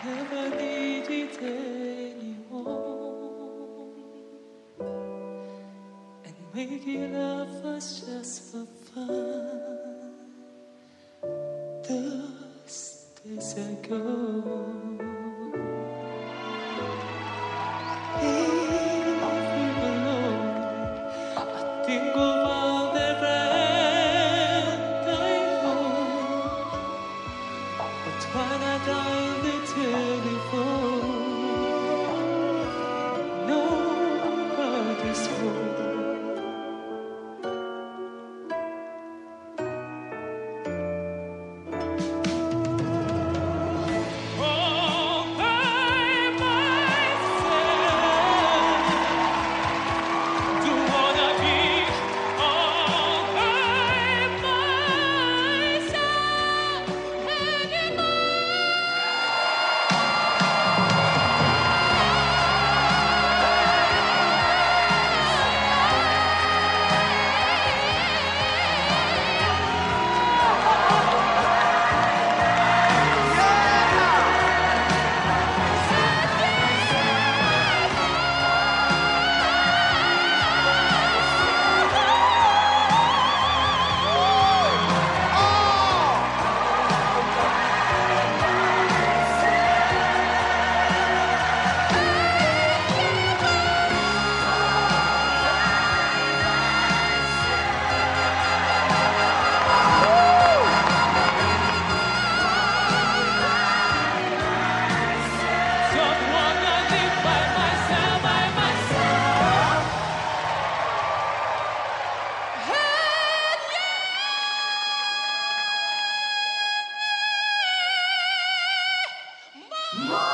never need it anymore, and making love was just for fun. Those days ago. Think of all the friends I know, but when I dial the telephone, nobody's home. All by myself, don't wanna be all by myself anymore. Don't wanna live by myself, by myself. Hey, yeah.